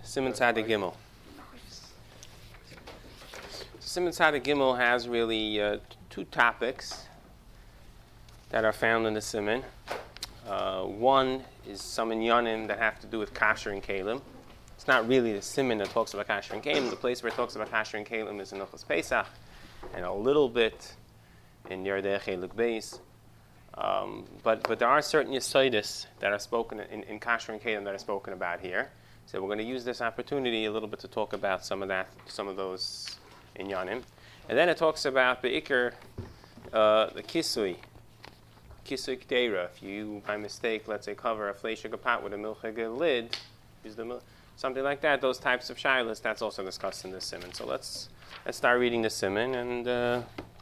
Siman Tzaddik Gimel. Siman Tzaddik Gimel has really two topics that are found in the Siman. One is some inyanim that have to do with kasher and kalim. It's not really the Siman that talks about kasher and kalim. The place where it talks about kasher and kalim is in Hilchos Pesach, and a little bit in Yerdei Cheluk Beis. But there are certain yesodis that are spoken in kasher and kalim that are spoken about here. So we're going to use this opportunity a little bit to talk about some of those inyanim. And then it talks about be'ikr the kisui k'deira. If you, by mistake, let's say, cover a fleishig pot with a milchig lid, use the something like that, those types of shilas, that's also discussed in the Siman. So let's start reading the Siman, and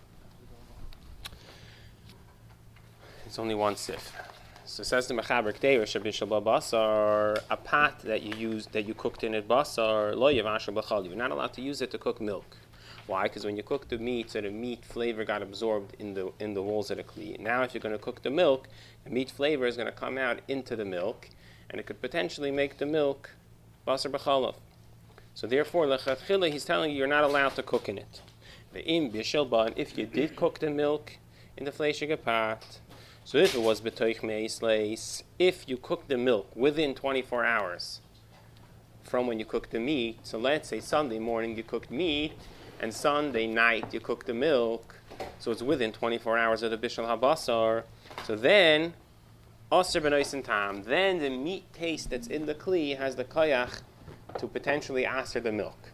it's only one sif. So it says the mechaber k'deira shabishal babasar, a pot that you cooked in it basar lo yavashal b'chal. You're not allowed to use it to cook milk. Why? Because when you cook the meat, so the meat flavor got absorbed in the walls of the kli. Now, if you're going to cook the milk, the meat flavor is going to come out into the milk, and it could potentially make the milk basar b'chalav. So therefore, lechatchila, he's telling you you're not allowed to cook in it. Ve'im b'shel ba, and if you did cook the milk in the fleishig pot, so if it was b'toich me'isleis, if you cook the milk within 24 hours from when you cook the meat, so let's say Sunday morning you cooked meat, and Sunday night you cook the milk, so it's within 24 hours of the bishul habasar, so then, aser b'noisen tam, then the meat taste that's in the kli has the koyach to potentially aser the milk.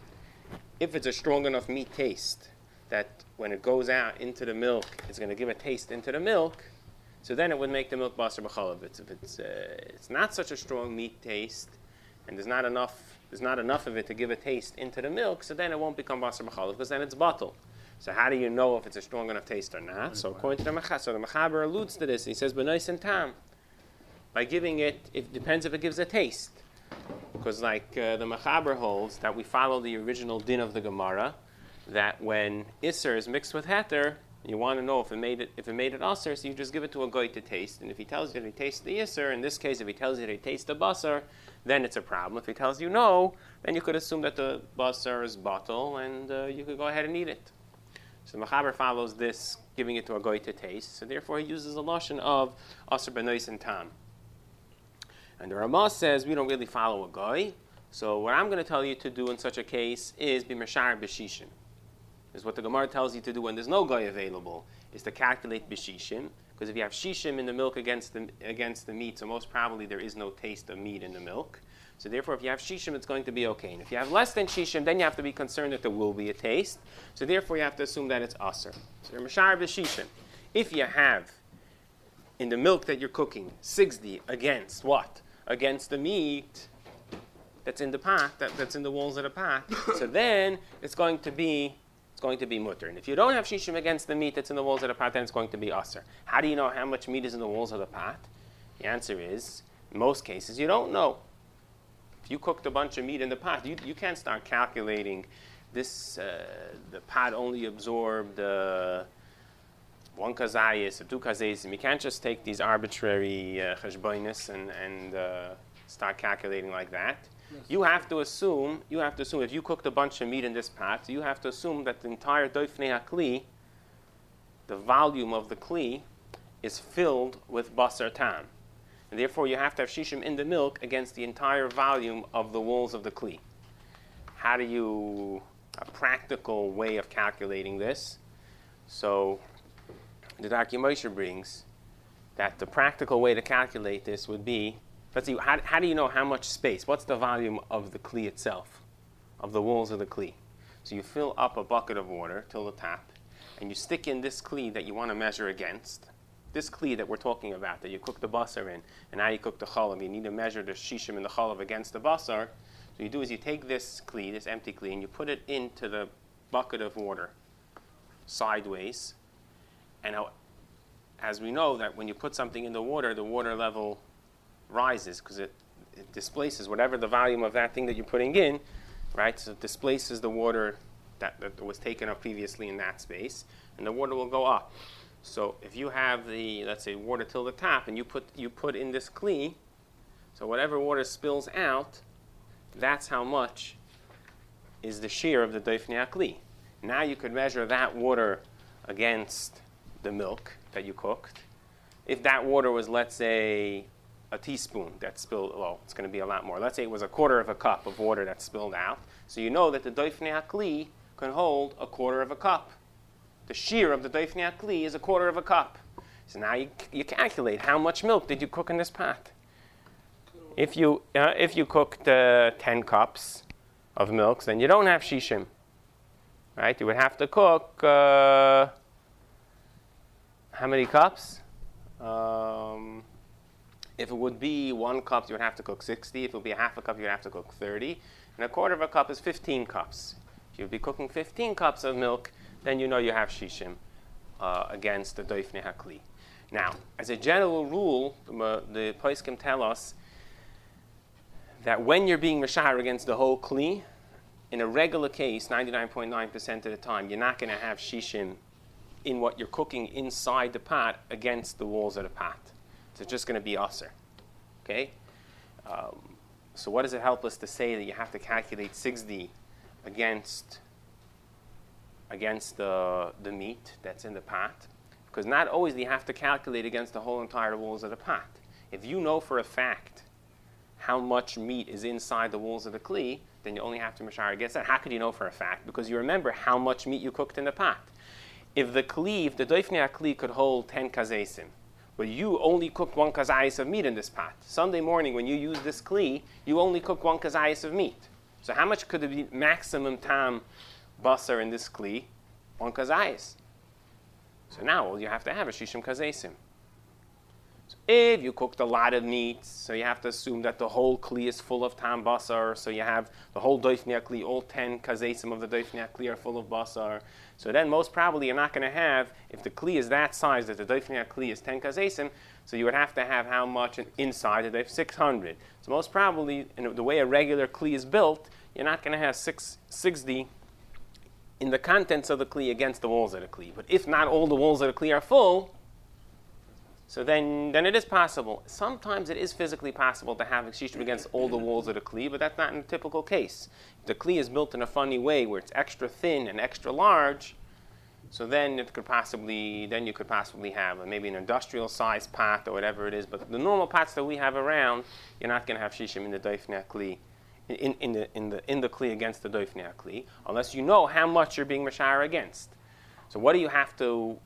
If it's a strong enough meat taste that when it goes out into the milk, it's going to give a taste into the milk, so then it would make the milk basar b'chalav. If it's not such a strong meat taste, and there's not enough of it to give a taste into the milk, so then it won't become basar b'chalav, because then it's bottle. So how do you know if it's a strong enough taste or not? So according to the Mechaber alludes to this. He says, b'nois and tam. By giving it, it depends if it gives a taste. Because like the Mechaber holds, that we follow the original din of the Gemara, that when Isser is mixed with Heter, you want to know if it made it Aser, so you just give it to a goy to taste. And if he tells you that he tastes the Isser, in this case, if he tells you that he tastes the Basar, then it's a problem. If he tells you no, then you could assume that the Basar is bottle, and you could go ahead and eat it. So the Mechaber follows this, giving it to a goy to taste. So therefore, he uses a lashon of Aser b'nois and tam. And the Ramah says we don't really follow a goy. So what I'm going to tell you to do in such a case is be meshar b'shishim. Is what the Gemara tells you to do when there's no goy available, is to calculate b'shishim. Because if you have shishim in the milk against the meat, so most probably there is no taste of meat in the milk. So therefore, if you have shishim, it's going to be okay. And if you have less than shishim, then you have to be concerned that there will be a taste. So therefore, you have to assume that it's aser. So you're mashar b'shishim. If you have in the milk that you're cooking 60 against what? Against the meat that's in the pot, that's in the walls of the pot. So then it's going to be mutter. And if you don't have shishim against the meat that's in the walls of the pot, then it's going to be aser. How do you know how much meat is in the walls of the pot? The answer is, in most cases, you don't know. If you cooked a bunch of meat in the pot, you can't start calculating this, the pot only absorbed one kazayis or two kazayis. You can't just take these arbitrary cheshbonis and start calculating like that. Yes. You have to assume if you cooked a bunch of meat in this pot, you have to assume that the entire doifnei hakli, the volume of the kli, is filled with basar tam. And therefore you have to have shishim in the milk against the entire volume of the walls of the kli. A practical way of calculating this? So the Darkei Moshe brings that the practical way to calculate this would be, let's see, how do you know how much space? What's the volume of the kli itself, of the walls of the kli? So you fill up a bucket of water till the top, and you stick in this kli that you want to measure against. This kli that we're talking about, that you cook the basar in, and now you cook the chalav, you need to measure the shishim in the chalav against the basar. So you do is you take this kli, this empty kli, and you put it into the bucket of water, sideways. And as we know that when you put something in the water level rises because it displaces whatever the volume of that thing that you're putting in, right? So it displaces the water that was taken up previously in that space, and the water will go up. So if you have the, let's say, water till the top, and you put in this kli, so whatever water spills out, that's how much is the shear of the doifnei hakli. Now you could measure that water against the milk that you cooked. If that water was, let's say, a teaspoon that spilled, well, it's going to be a lot more. Let's say it was a quarter of a cup of water that spilled out. So you know that the doifnei hakli can hold a quarter of a cup. The shear of the doifnei hakli is a quarter of a cup. So now you calculate how much milk did you cook in this pot. If you cooked 10 cups of milk, then you don't have shishim. Right? You would have to cook how many cups? If it would be 1 cup, you would have to cook 60. If it would be a half a cup, you would have to cook 30. And a quarter of a cup is 15 cups. If you'd be cooking 15 cups of milk, then you know you have shishim against the doifnei hakli. Now, as a general rule, the poskim tell us that when you're being mashar against the whole kli, in a regular case, 99.9% of the time, you're not going to have shishim in what you're cooking inside the pot against the walls of the pot. So it's just going to be aser. Okay? So what does it help us to say that you have to calculate 6D against the meat that's in the pot? Because not always do you have to calculate against the whole entire walls of the pot. If you know for a fact how much meat is inside the walls of the kli, then you only have to mashar against that. How could you know for a fact? Because you remember how much meat you cooked in the pot. If the doifnei hakli could hold 10 kazesim, but you only cooked 1 kazayis of meat in this pot. Sunday morning when you use this kli, you only cooked 1 kazayis of meat. So how much could it be maximum tam basar in this kli? 1 kazayis. So now all you have to have is shishim kazesim. So if you cooked a lot of meat, so you have to assume that the whole kli is full of tam basar, so you have the whole doifnei hakli, all 10 kazesim of the doifnei hakli are full of basar. So then most probably you're not going to have, if the kli is that size that the doifnei hakli is 10 kazesim, so you would have to have how much inside the doif? 600. So most probably, in the way a regular kli is built, you're not going to have 6D in the contents of the kli against the walls of the kli. But if not all the walls of the kli are full, so then it is possible. Sometimes it is physically possible to have shishim against all the walls of the kli, but that's not in a typical case. If the kli is built in a funny way where it's extra thin and extra large, so then you could possibly have maybe an industrial sized pot or whatever it is. But the normal pots that we have around, you're not going to have shishim in the doifnei hakli, in the kli against the doifnei hakli, unless you know how much you're being mashar against. So what do you have to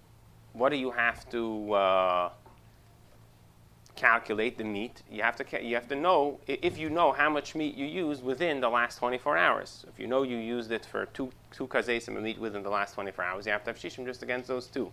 calculate the meat? You have to know if you know how much meat you used within the last 24 hours. If you know you used it for two kazesim of meat within the last 24 hours, you have to have shishim just against those two.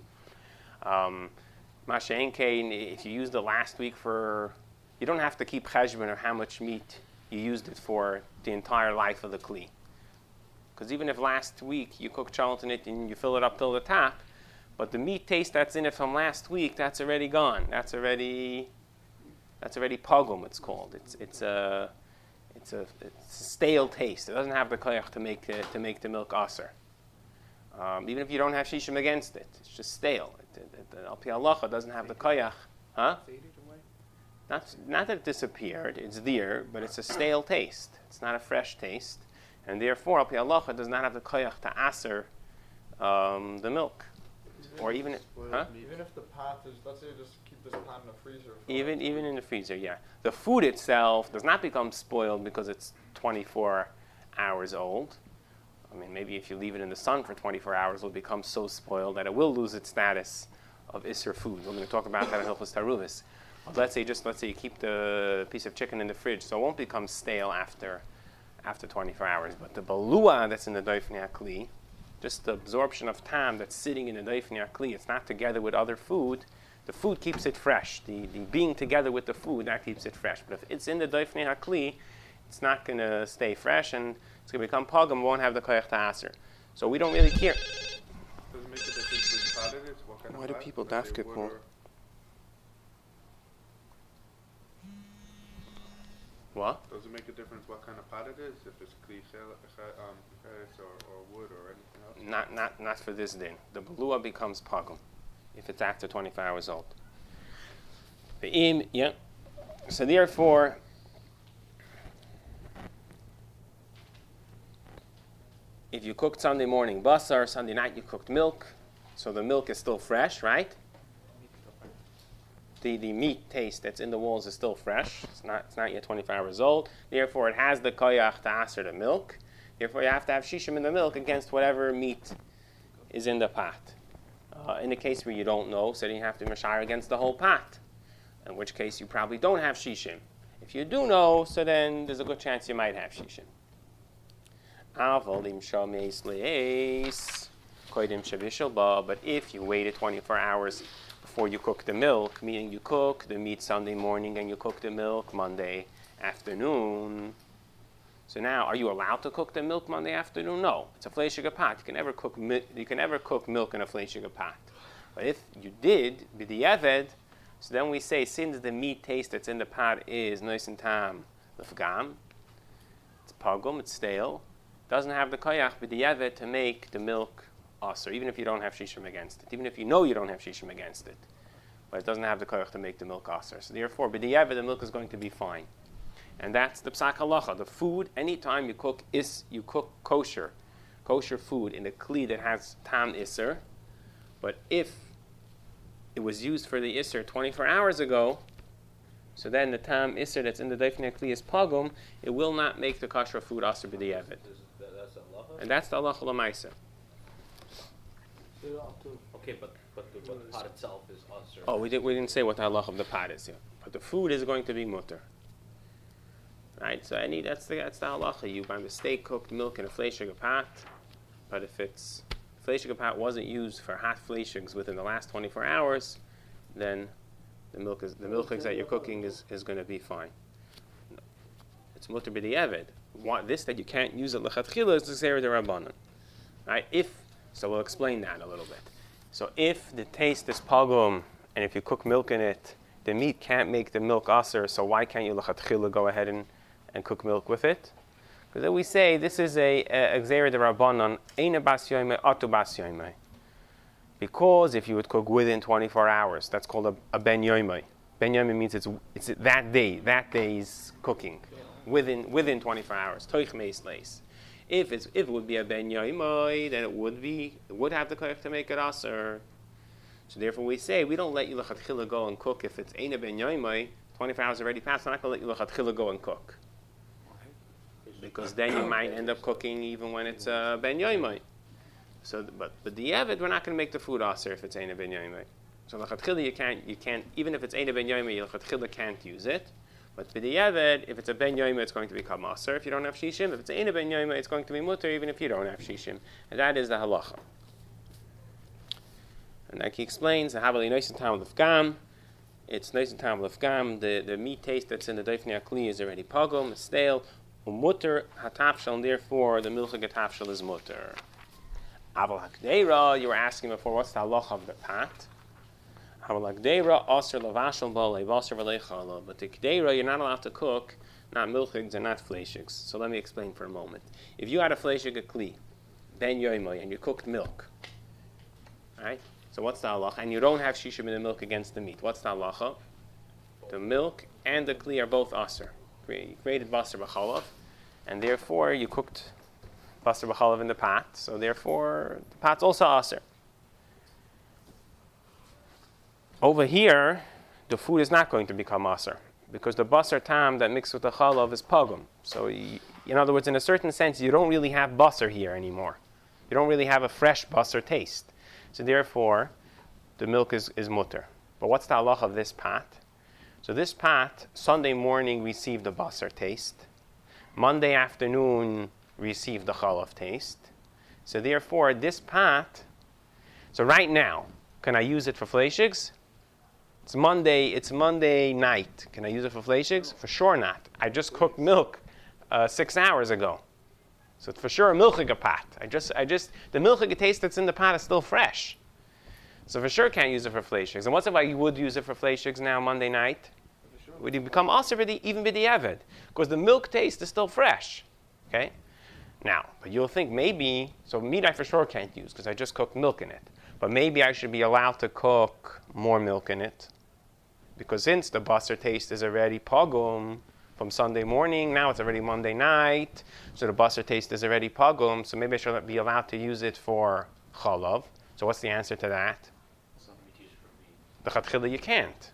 Mashen kain, if you used the last week you don't have to keep cheshbon of how much meat you used it for the entire life of the kli. Because even if last week you cooked chalent in it and you fill it up till the top, but the meat taste that's in it from last week, that's already gone. That's already pogum, it's called. It's a stale taste. It doesn't have the koyach to make the milk aser. Even if you don't have shishim against it, it's just stale. Al pi halacha doesn't have the koyach. Huh? Faded away? Not that it disappeared. It's there, but it's a stale taste. It's not a fresh taste, and therefore al pi halacha does not have the koyach to aser the milk. Or even if the pot is, let's say you just keep this pot in the freezer. Even in the freezer, yeah. The food itself does not become spoiled because it's 24 hours old. I mean, maybe if you leave it in the sun for 24 hours, it will become so spoiled that it will lose its status of Isser food. We're going to talk about that in Hilchos Taruvis. But let's say you keep the piece of chicken in the fridge, so it won't become stale after 24 hours. But the balua that's in the doifnei hakli, just the absorption of tam that's sitting in the doifnei hakli, it's not together with other food. The food keeps it fresh. The being together with the food, that keeps it fresh. But if it's in the doifnei hakli, it's not going to stay fresh, and it's going to become pogum, won't have the koyach to aser. So we don't really care. Does it make a difference which pot it is? What kind Why of do pot? people Let's say dafka wood call? or- What? Does it make a difference what kind of pot it is? If it's kli cheres or wood or anything else? Not for this din. The balua becomes pogum if it's after 24 hours old. So therefore, if you cooked Sunday morning basar, Sunday night you cooked milk, so the milk is still fresh, right? The meat taste that's in the walls is still fresh. It's not yet 24 hours old. Therefore, it has the koyach to aser the milk. Therefore, you have to have shishim in the milk against whatever meat is in the pot. In the case where you don't know, so then you have to mashar against the whole pot. In which case, you probably don't have shishim. If you do know, so then there's a good chance you might have shishim. But if you waited 24 hours before you cook the milk, meaning you cook the meat Sunday morning and you cook the milk Monday afternoon, so now are you allowed to cook the milk Monday afternoon? No, it's a fleishiga pot. You can never cook milk in a fleishiga pot. But if you did, b'di'eved, so then we say since the meat taste that's in the pot is nice and tam l'fgam, it's pagum, it's stale, doesn't have the koyach b'di'eved to make the milk aser, even if you don't have shishim against it, even if you know you don't have shishim against it, but it doesn't have the koyach to make the milk aser. So therefore, b'di'eved, the milk is going to be fine. And that's the psak halacha. The food, anytime you cook kosher food in a kli that has tam iser, but if it was used for the iser 24 hours ago, so then the tam iser that's in the deifnei kli is pagum, it will not make the kosher food aser b'di'eved. That's halacha? And that's the halacha l'maisa. Okay, but the pot itself is aser. Oh, we didn't say what the halacha of the pot is here, but the food is going to be mutter. Right, so that's the halacha. You by mistake cooked milk in a fleishiga pot, but if fleishiga pot wasn't used for hot fleishigs within the last 24 hours, then the milk that you're cooking is going to be fine. It's mutter b'di'eved. This that you can't use it lechatchila is the zera d'Rabbanan. Right? So we'll explain that a little bit. So if the taste is pagum, and if you cook milk in it, the meat can't make the milk aser, so why can't you lechatchila go ahead and cook milk with it? Because then we say this is a gzeira d'Rabbanan, eina bas yoimei, atu bas yoimei. Because if you would cook within 24 hours, that's called a ben yoimei. Ben yoimei means it's that day's cooking, within 24 hours. Toich meis leis. If it would be a ben yoimei, then it would have the koyach to make it aser. So therefore we say we don't let you lechatchila go and cook if it's eina ben yoimei. 24 hours already passed. I'm not going to let you lechatchila go and cook. Because then you might end up cooking even when it's ben yoimei. So, but the Yevid, we're not going to make the food aser if it's eina ben yoimei. So lechatchila you can't even if it's eina ben yoimei, lechatchila can't use it. But the Yevid, if it's a ben yoimei, it's going to become aser if you don't have shishim. If it's eina ben yoimei, it's going to be mutter even if you don't have shishim. And that is the halacha. And like he explains, the havali nice and tam l'fgam. It's nice and tam l'fgam. The meat taste that's in the deifnei kli is already pagum, it's stale. Mutter hatafshel, and therefore the milchig hatafshel is mutter. Aval hakdeira, you were asking before, what's the halacha of the pat? Aval hakdeira aser lavashel bo levaser v'lechala. But the kdeira, you're not allowed to cook, not milchigs and not fleishigs. So let me explain for a moment. If you had a fleishig kli, ben yoimoi, and you cooked milk, right? So what's the halacha? And you don't have shishim in the milk against the meat. What's the halacha? The milk and the kli are both aser. You created basar b'chalav, and therefore you cooked basar b'chalav in the pot, so therefore the pot's also aser. Over here, the food is not going to become aser, because the basar tam that mixed with the chalav is pagum. So in other words, in a certain sense, you don't really have basar here anymore. You don't really have a fresh basar taste. So therefore, the milk is mutter. But what's the halach of this pot? So this pot, Sunday morning received the basar taste. Monday afternoon received the chalav taste. So therefore, this pot, so right now, can I use it for fleishigs? It's Monday night. Can I use it for fleishigs? For sure not. I just cooked milk 6 hours ago. So it's for sure a milchiga pot. The milchiga taste that's in the pot is still fresh. So for sure can't use it for fleishigs. And what if I would use it for fleishigs now Monday night? Would it become aser even b'di'eved? Because the milk taste is still fresh. Okay? Now, but you'll think maybe, so meat I for sure can't use because I just cooked milk in it. But maybe I should be allowed to cook more milk in it. Because since the basar taste is already pagum, from Sunday morning. Now it's already Monday night, so the basar taste is already pagum. So maybe I should be allowed to use it for chalav. So what's the answer to that? The chatchila you can't.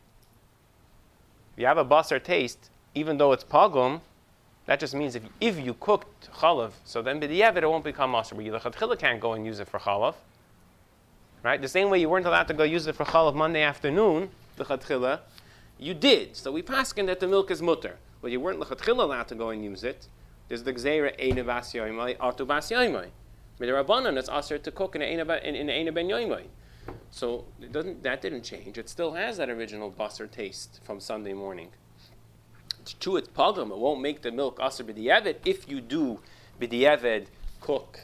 If you have a basar taste, even though it's pagum, that just means if you cooked chalav, so then b'diavad it won't become basar. But the chatchila can't go and use it for chalav. Right? The same way you weren't allowed to go use it for chalav Monday afternoon, the chatchila, you did. So we paskin that the milk is mutter. But you weren't lechatchila allowed to go and use it. There's the gzeira eine bas yoymai, atu bas yoymai. With the rabbanon, it's aser to cook in eine ben yoymai. So that didn't change. It still has that original basar taste from Sunday morning. It's true, it's pagum. It won't make the milk aser b'diavad if you do b'diavad cook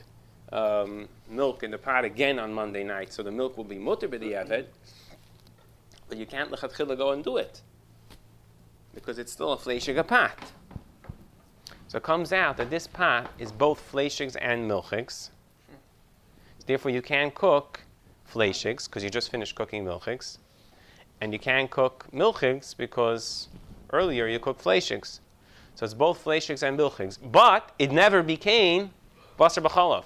milk in the pot again on Monday night. So the milk will be mutter b'diavad. But you can't lechatchila go and do it because it's still a fleishiga pot. So it comes out that this pot is both fleishigs and milchigs. Therefore, you can cook fleishigs because you just finished cooking milchigs, and you can cook milchigs because earlier you cooked fleishigs. So it's both fleishigs and milchigs, but it never became basar b'chalav.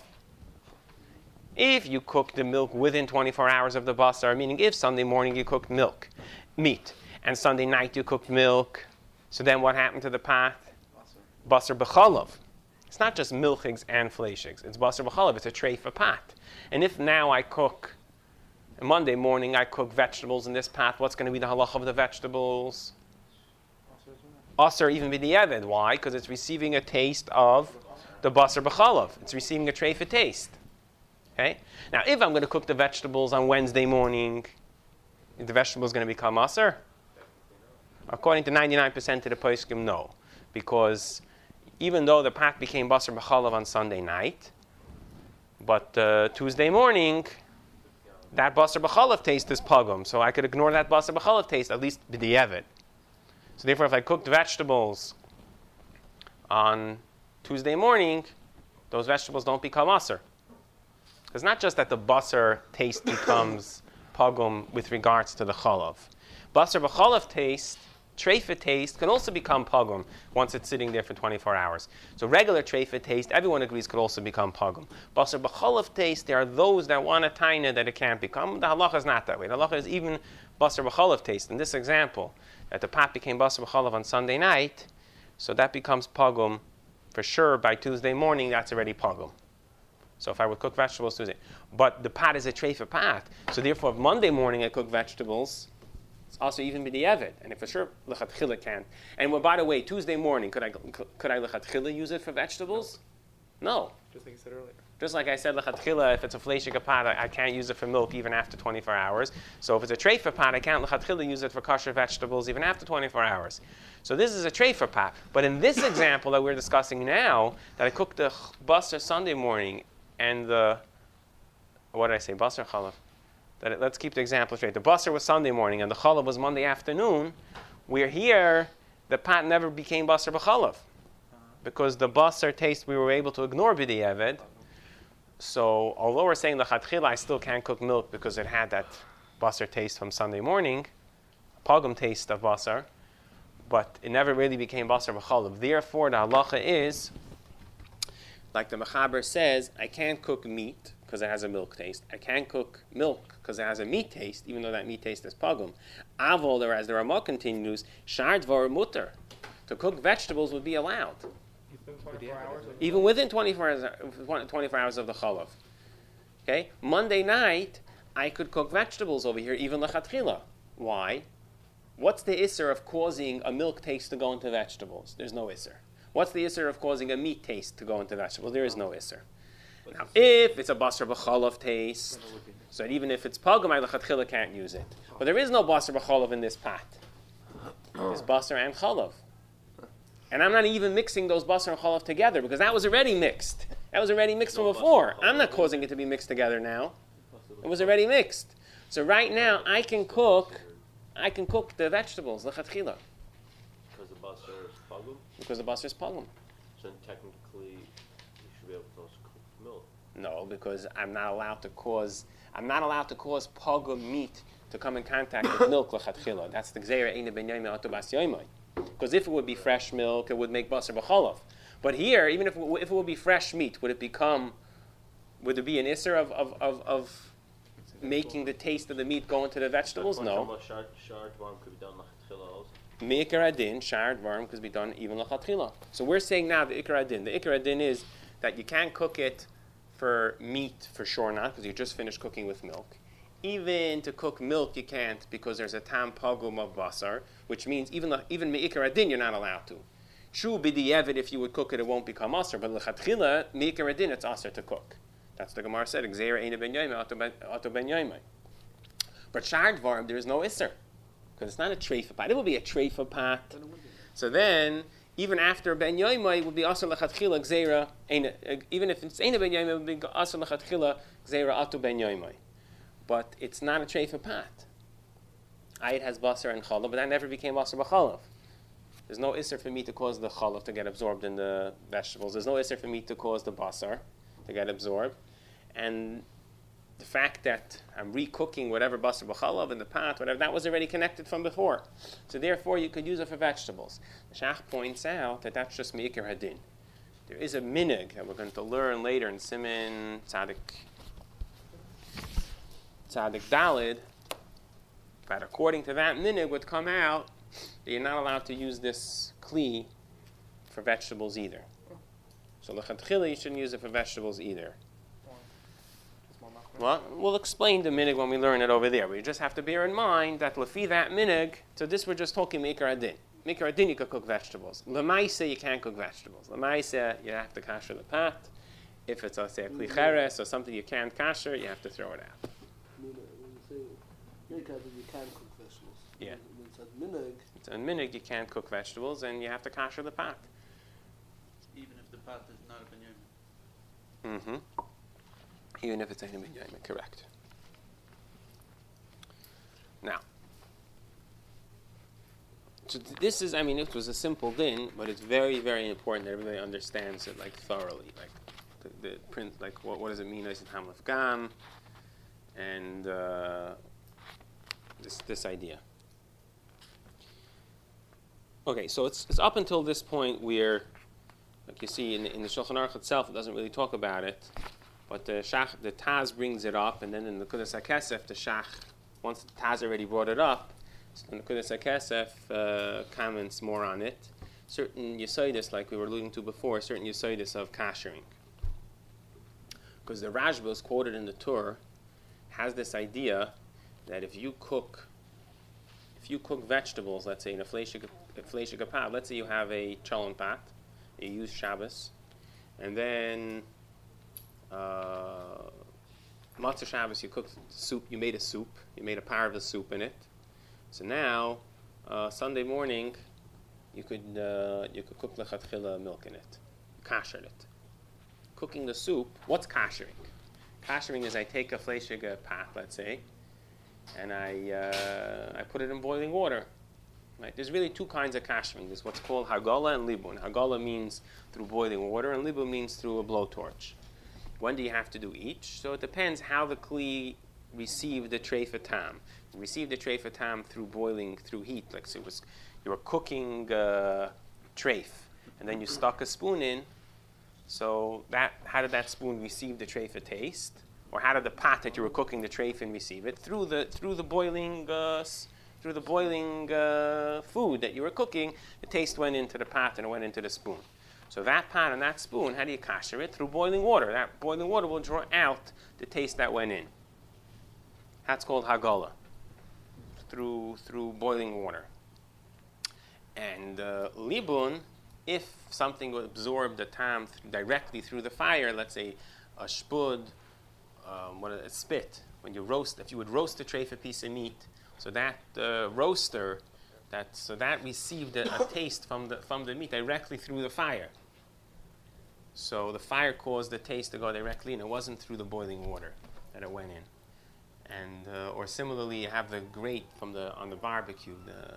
If you cook the milk within 24 hours of the basar, meaning if Sunday morning you cooked meat, and Sunday night you cooked milk, so then what happened to the pot? Basar b'chalav. It's not just milchigs and fleishigs. It's basar b'chalav. It's a tray for pot. And if now I cook, Monday morning I cook vegetables in this pot, what's going to be the halacha of the vegetables? Asar even b'diavad. Why? Because it's receiving a taste of the basar b'chalav. It's receiving a tray for taste. Okay? Now, if I'm going to cook the vegetables on Wednesday morning, the vegetable is going to become asar? According to 99% of the poskim, no. Because even though the pot became basar b'chalav on Sunday night, but Tuesday morning, that basar b'chalav taste is pagum. So I could ignore that basar b'chalav taste, at least b'diavad. So therefore, if I cooked vegetables on Tuesday morning, those vegetables don't become asar. It's not just that the basar taste becomes pagum with regards to the chalav. Basar b'chalav taste, treifa taste, can also become pagum once it's sitting there for 24 hours. So regular treifa taste, everyone agrees, could also become pagum. Basar b'chalav taste, there are those that want a taina that it can't become. The halacha is not that way. The halacha is even basar b'chalav taste. In this example, that the pot became basar b'chalav on Sunday night, so that becomes pagum for sure by Tuesday morning. That's already pagum. So if I would cook vegetables Tuesday, but the pot is a treifa pot, so therefore if Monday morning I cook vegetables, it's also even b'diavad, and if for sure lechatchila can't. And well, by the way, Tuesday morning could I lechatchila use it for vegetables? No. Just like you said earlier. Just like I said, lechatchila, if it's a fleishiga pot, I can't use it for milk even after 24 hours. So if it's a treifa pot, I can't lechatchila use it for kosher vegetables even after 24 hours. So this is a treifa pot. But in this example that we're discussing now, that I cooked the basar Sunday morning and the, what did I say, basar chalav? Let's keep the example straight. The basar was Sunday morning and the chalav was Monday afternoon. We're here, the pot never became basar b'chalav. Because the basar taste we were able to ignore b'diavad. So although we're saying the chatchila, I still can't cook milk because it had that basar taste from Sunday morning, pagum taste of basar, but it never really became basar b'chalav. Therefore, the halacha is, like the Mechaber says, I can't cook meat because it has a milk taste. I can't cook milk because it has a meat taste, even though that meat taste is pagum. Avol, or as the Ramah continues, shar dvar mutter. To cook vegetables would be allowed. Even within 24 hours of the chalav. Okay? Monday night, I could cook vegetables over here, even lechatchila. Why? What's the isser of causing a milk taste to go into vegetables? There's no isser. What's the isser of causing a meat taste to go into vegetables? There is no isser. Now, if it's a basar b'chalav taste, so even if it's pagum, I lechatchila can't use it. But there is no basar b'chalav in this pot. There's basar and chalav. And I'm not even mixing those basar and chalav together because that was already mixed. That was already mixed from before. I'm not causing it to be mixed together now. It was already mixed. So right now I can cook the vegetables, lechatchila. Because the basar is pagum? Because the basar is pagum. So technically, you should be able to also cook milk. No, because I'm not allowed to cause pagum meat to come in contact with milk lechatchila. That's the gzeira eine ben yoymai atu bas yoymai. Because if it would be fresh milk, it would make basar b'chalav. But here, even if it would be fresh meat, would there be an isser of making the taste of the meat go into the vegetables? No. Shard varm could be done lechatchila also. Me'ikar adin, shard varm, could be done even lechatchila. So we're saying now the ikar adin. The ikar adin is that you can't cook it for meat, for sure not, because you just finished cooking with milk. Even to cook milk you can't, because there's a tam pagum of basar, which means even me'ikar adin you're not allowed to. True b'di'evet, if you would cook it, it won't become asr, but lechatchila, me'ikar adin, it's asr to cook. That's the Gemara said, Gzeira eina ben yoymei, ato ben yoymei. But shard varm, there is no isser, because it's not a treifa pot. It will be a treifa pot. So then, even after ben yoymei, it would be asr lechatchila, Gzeira eina, even if it's eina ben yoymei, it would be asr lechatchila, Gzeira ato ben yoymei. But it's not a treifa pot. It has basar and chalav, but that never became basar b'chalav. There's no isser for meat to cause the chalav to get absorbed in the vegetables. There's no isser for meat to cause the basar to get absorbed. And the fact that I'm recooking whatever basar b'chalav in the pot, whatever, that was already connected from before. So therefore, you could use it for vegetables. The Shach points out that that's just me'ikar hadin. There is a minig that we're going to learn later in Siman Tzadik Dalid, that according to that minig would come out that you're not allowed to use this kli for vegetables either. So lechatchila, you shouldn't use it for vegetables either. Well, we'll explain the minig when we learn it over there. We just have to bear in mind that lefi that minig, so this we're just talking me'ikar adin. Me'ikar adin you could cook vegetables. L'maisa you can't cook vegetables. L'maisa you have to kasher the pot. If it's, let's say, a kli cheres or something you can't kasher, you have to throw it out. When you say me'ikar adin, you can't cook vegetables. Yeah. When it's at minig, It's a minig you can't cook vegetables and you have to kasher the pot. Even if the pot is not a ben yoymei. Even if it's a ben yoymei, correct. Now, so this is, it was a simple din, but it's very, very important that everybody understands it thoroughly. The print, what does it mean? Is it hamlef gam, and this idea. Okay, so it's up until this point where, like you see in the Shulchan Aruch itself, it doesn't really talk about it, but the Taz brings it up, and then in the Kudas HaKesef, the Shach, once the Taz already brought it up, so in the Kudas HaKesef comments more on it. Certain Yesodis, like we were alluding to before, certain Yesodis of kashering. Because the Rashba is quoted in the Torah, has this idea that if you cook vegetables, let's say in a fleishig pot, let's say you have a cholent pot, you use Shabbos, and then Matzah Shabbos you cooked soup, you made a soup, you made a parva soup in it. So now, Sunday morning, you could cook lechatchila milk in it, kasher it. Cooking the soup, what's kashering? Kashering is I take a fleishig pot, let's say, and I put it in boiling water. Right? There's really two kinds of kashering. There's what's called hagala and libun. Hagala means through boiling water, and libun means through a blowtorch. When do you have to do each? So it depends how the kli received the treifa tam. You received the treifa tam through boiling, through heat. Like so you were cooking treif, and then you stuck a spoon in. So how did that spoon receive the treifa taste? Or how did the pot that you were cooking the treif in receive it? Through the boiling food that you were cooking, the taste went into the pot and it went into the spoon. So that pot and that spoon, how do you kasher it? Through boiling water. That boiling water will draw out the taste that went in. That's called hagala. Through boiling water. And libun, if something would absorb the tam directly through the fire, let's say a shpud, a spit, if you would roast a treifa piece of meat, so that roaster, that received a taste from the meat directly through the fire. So the fire caused the taste to go directly in. It wasn't through the boiling water that it went in. And or similarly, you have the grate on the barbecue.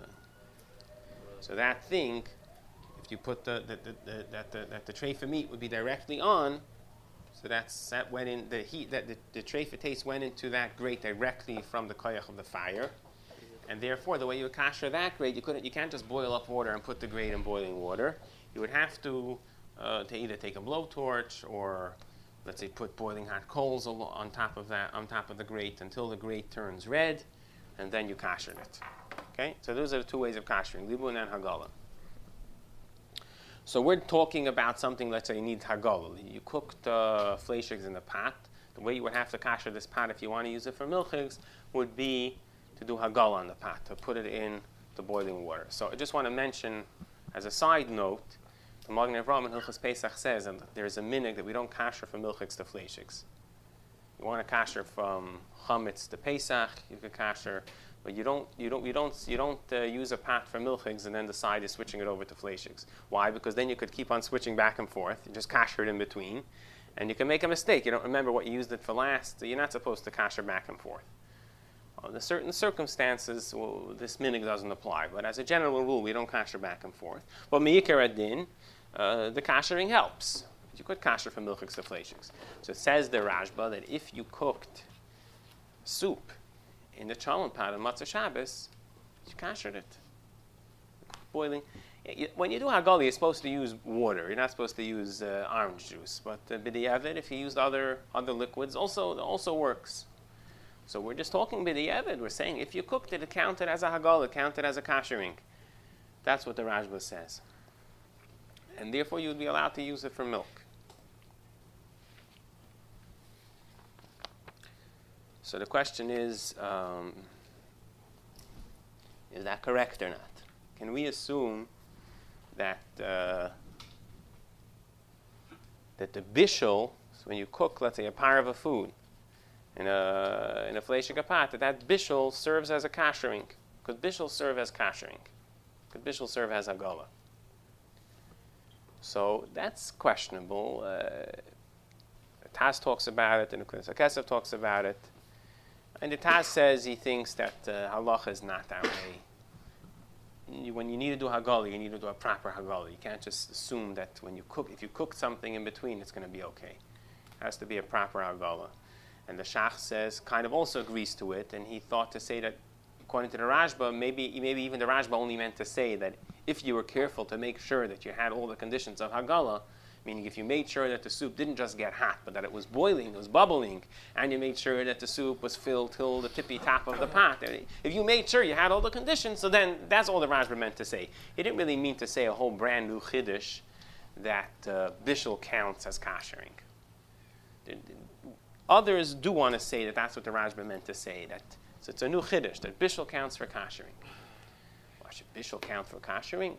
So that thing, if you put that the treifa meat would be directly on. So that went in, the heat, that the treifa taste went into that grate directly from the koyach of the fire. And therefore, the way you would kasher that grate, you can't just boil up water and put the grate in boiling water. You would have to either take a blowtorch or, let's say, put boiling hot coals on top of the grate until the grate turns red, and then you kasher it. Okay, so those are the two ways of kashering: libun and hagala. So we're talking about something. Let's say you need hagala. You cooked fleischigs in the pot. The way you would have to kasher this pot, if you want to use it for milchigs, would be to do hagala on the pot, to put it in the boiling water. So I just want to mention, as a side note, the Magen Avraham in Hilchos Pesach says that there's a minhag that we don't kasher from milchigs to fleischigs. You want to kasher from chametz to Pesach, you can kasher, but you don't use a pot for milchigs and then decide you're switching it over to fleischigs. Why? Because then you could keep on switching back and forth. You just kasher it in between, and you can make a mistake. You don't remember what you used it for last. So you're not supposed to kasher back and forth. Under certain circumstances, this minhag doesn't apply. But as a general rule, we don't kasher back and forth. But me'ikar adin, the kashering helps. You could kasher from milchigs to fleischigs. So it says the Rashba that if you cooked soup in the cholent pot on Matzah Shabbos, you kashered it. Boiling. When you do hagala, you're supposed to use water. You're not supposed to use orange juice. But b'diavad, if you used other liquids, also works. So we're just talking b'diavad. We're saying if you cooked it, it counted as a hagala, it counted as a kashering. That's what the Rashba says. And therefore, you would be allowed to use it for milk. So the question is that correct or not? Can we assume that the bishul, so when you cook, let's say, a par of a food in a fleishig pot, that bishul serves as a kashering? Could bishul serve as kashering? Could bishul serve as hagala? So that's questionable. The Taz talks about it, and the Knesset Kesef talks about it. And the Taz says he thinks that halacha is not that way. When you need to do hagala, you need to do a proper hagala. You can't just assume that if you cook something in between, it's going to be okay. It has to be a proper hagala. And the Shach says, kind of also agrees to it, and he thought to say that, according to the Rashba, maybe even the Rashba only meant to say that if you were careful to make sure that you had all the conditions of hagala, meaning if you made sure that the soup didn't just get hot, but that it was boiling, it was bubbling, and you made sure that the soup was filled till the tippy top of the pot. If you made sure you had all the conditions, so then that's all the Rashba meant to say. He didn't really mean to say a whole brand new chiddush that bishul counts as kashering. Others do want to say that that's what the Rashba meant to say, that so it's a new chiddush, that bishul counts for kashering. Why should bishul count for kashering?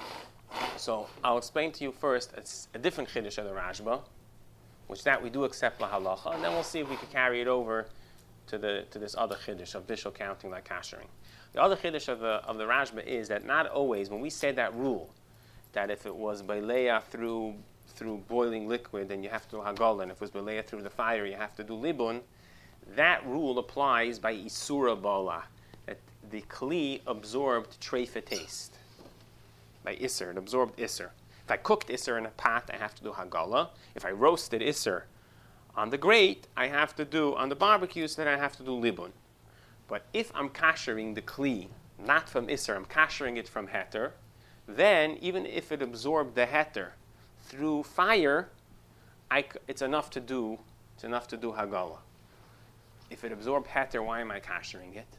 So I'll explain to you first a different chiddush of the Rashba, which that we do accept lahalacha, and then we'll see if we can carry it over to this other chiddush of bishul counting like kashering. The other chiddush of the Rashba is that not always, when we say that rule, that if it was beileya through boiling liquid, then you have to do hagala, and if it was beileya through the fire, you have to do libun. That rule applies by isura bala, that the kli absorbed treifa taste. By isser, it absorbed isser. If I cooked isser in a pot, I have to do hagala. If I roasted isser on the grate, I have to do, on the barbecue, so then I have to do libun. But if I'm kashering the kli, not from isser, I'm kashering it from heter, then even if it absorbed the heter through fire, it's enough to do hagala. If it absorbed heter, why am I kashering it?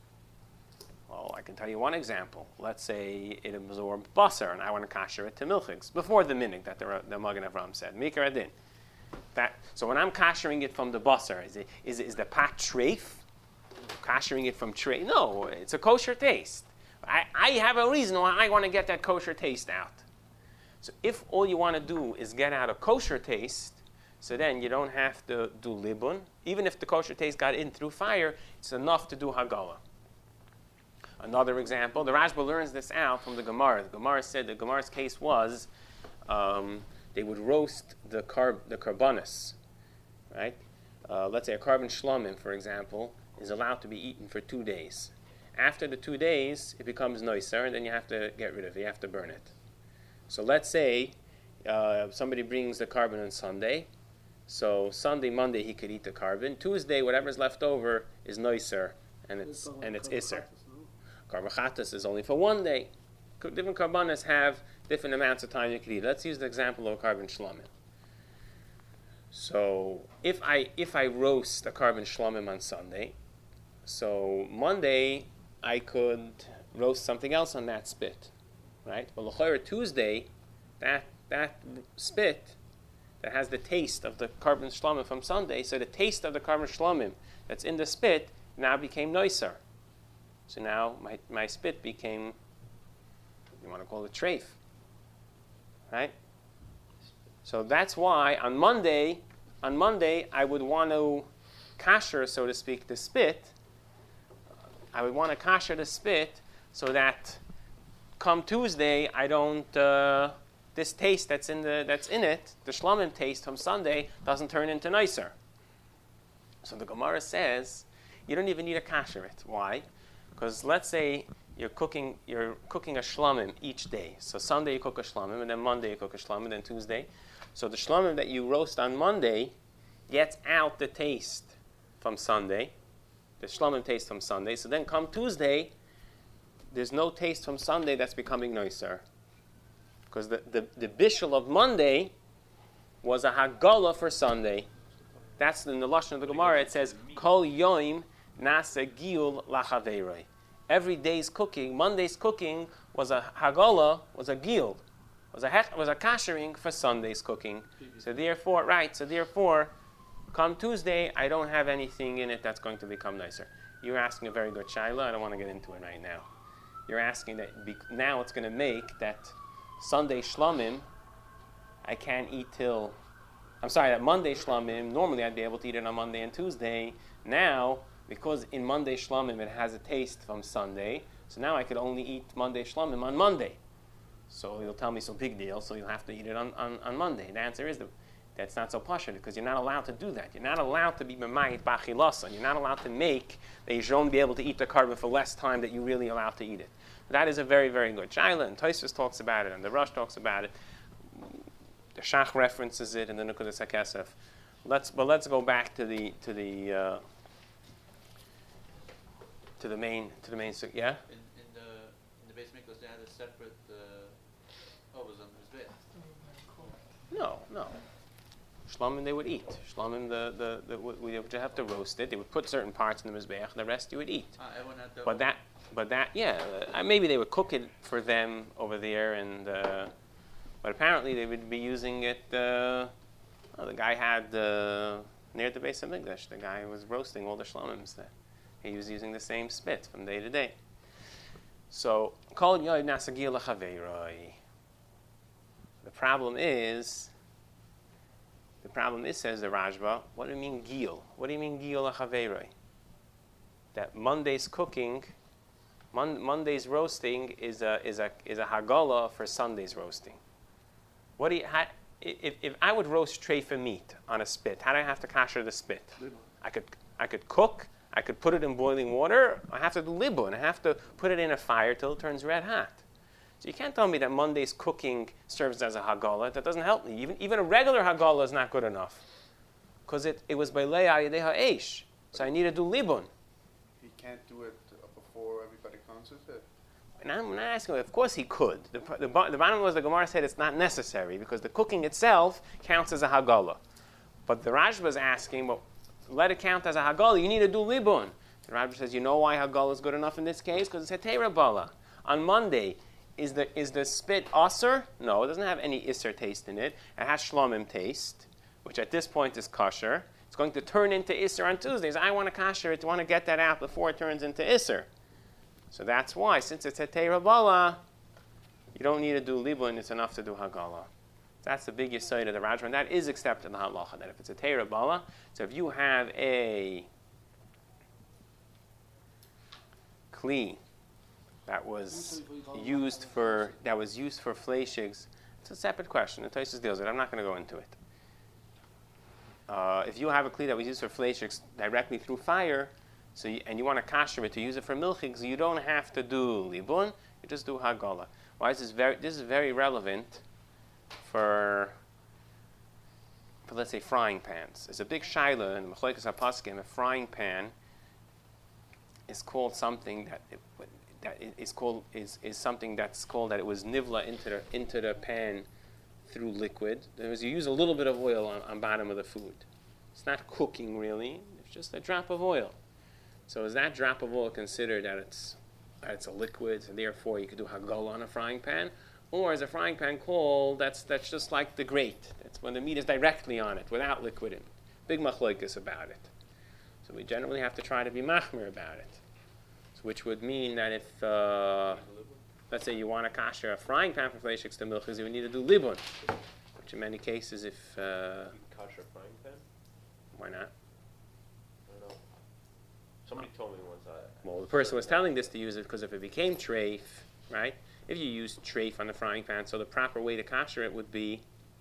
Well, I can tell you one example. Let's say it absorbed basar, and I want to kasher it to milchigs before the minhag that the Magen Avraham said. Mikar adin. So when I'm kashering it from the basar, is the pot treif? Kashering it from treif? No, it's a kosher taste. I have a reason why I want to get that kosher taste out. So if all you want to do is get out a kosher taste, so then you don't have to do libun. Even if the kosher taste got in through fire, it's enough to do hagala. Another example, the Rashba learns this out from the Gemara. The Gemara said the Gemara's case was they would roast the karbanis, right? Let's say a carbon shlomim, for example, is allowed to be eaten for 2 days. After the 2 days, it becomes noiser, and then you have to get rid of it. You have to burn it. So let's say somebody brings the carbon on Sunday. So Sunday, Monday, he could eat the carbon. Tuesday, whatever's left over is noiser, and it's isser. Karban Chatas is only for one day. Different karbanas have different amounts of time you can eat. Let's use the example of Karban Shlamim. So if I roast a Karban Shlamim on Sunday, so Monday I could roast something else on that spit, right? But l'chayr Tuesday, that spit that has the taste of the Karban Shlamim from Sunday, so the taste of the Karban Shlamim that's in the spit now became noiser. So now my spit became, you want to call it treif, right? So that's why on Monday I would want to kasher, so to speak, the spit. I would want to kasher the spit so that come Tuesday I don't this taste that's in it, the shlamim taste from Sunday, doesn't turn into nicer. So the Gemara says you don't even need to kasher it. Why? Because let's say you're cooking a shlamim each day. So Sunday you cook a shlamim, and then Monday you cook a shlamim, and then Tuesday. So the shlamim that you roast on Monday gets out the taste from Sunday, the shlamim taste from Sunday. So then come Tuesday, there's no taste from Sunday that's becoming nicer. Because the bishul of Monday was a hagala for Sunday. That's in the lashon of the Gemara. It says kol yoim nasa giul lachaveiroi. Every day's cooking, Monday's cooking was a hagala, was a giul, was a kashering for Sunday's cooking. So therefore, come Tuesday, I don't have anything in it that's going to become nicer. You're asking a very good shaila. I don't want to get into it right now. You're asking that now it's going to make that Sunday shlamim I can't eat till. I'm sorry, that Monday shlamim, normally I'd be able to eat it on Monday and Tuesday. Now, because in Monday shlamim it has a taste from Sunday, so now I could only eat Monday shlamim on Monday. So you'll tell me, so big deal, so you'll have to eat it on Monday. The answer is that's not so pashut, because you're not allowed to do that. You're not allowed to be b'mayit b'achilasa. You're not allowed to make the Yishon be able to eat the carbon for less time that you really allowed to eat it. That is a very, very good shaila, and Tosfos talks about it, and the Rosh talks about it. The Shach references it in the Nukudas HaKesef. Let's go back to the main yeah. In the Beis Mikdash they had a separate ovens on the mizbeach. No. Shlamim they would eat. Shlamim we would have to roast it. They would put certain parts in the mizbeach. The rest you would eat. Everyone had their But that maybe they would cook it for them over there, and but apparently they would be using it. The guy had near the Beis Hamikdash. The guy was roasting all the shlamims there. He was using the same spit from day to day. So kol yoy nasagil lachaveiroi. The problem is, says the Rashba, what do you mean gil? What do you mean gil lachaveiroi? That Monday's cooking, Monday's roasting is a hagala for Sunday's roasting. If I would roast treifa meat on a spit, how do I have to kasher the spit? I could cook. I could put it in boiling water. I have to do libun. I have to put it in a fire till it turns red hot. So you can't tell me that Monday's cooking serves as a hagala. That doesn't help me. Even a regular hagala is not good enough, because it was by leah yedei ha'esh. So I need to do libun. He can't do it before everybody comes with it. And I'm not asking. Of course he could. The bottom was the Gemara said it's not necessary because the cooking itself counts as a hagala. But the Rashba is asking, well, let it count as a hagala. You need to do libun. The Rashba says, you know why hagala is good enough in this case? Because it's hetera bala. On Monday, is the spit aser? No, it doesn't have any iser taste in it. It has shlomim taste, which at this point is kosher. It's going to turn into iser on Tuesdays. I want to kasher it. I want to get that out before it turns into iser. So that's why, since it's hetera bala, you don't need to do libun. It's enough to do hagala. That's the biggest side of the Rajma, and that is accepted in the halacha. That if it's a hetera bala, so if you have a kli that was used for fleishigs, it's a separate question. The Tosfos deals with it. I'm not going to go into it. If you have a kli that was used for fleishigs directly through fire, and you want to kasher it to use it for milchigs, you don't have to do libun. You just do hagala. Why is this this is very relevant for let's say frying pans. There's a big shaila in the Machlokes HaPaskim. A frying pan is called something that is called is something that's called that it was nivla into the pan through liquid. That is, you use a little bit of oil on bottom of the food. It's not cooking really. It's just a drop of oil. So is that drop of oil considered that it's a liquid, and therefore you could do hagala on a frying pan? Or is a frying pan called that's just like the grate? That's when the meat is directly on it without liquid in it. Big machlokes about it. So we generally have to try to be machmir about it. So which would mean that if let's say you want to kasher a frying pan for fleishiks to milchis, you would need to do libun. Which in many cases, if Kasher frying pan? why not? I don't know. Somebody told me once. Well, the person was telling this to use it because if it became treif, right? If you use treif on the frying pan, so the proper way to kasher it would be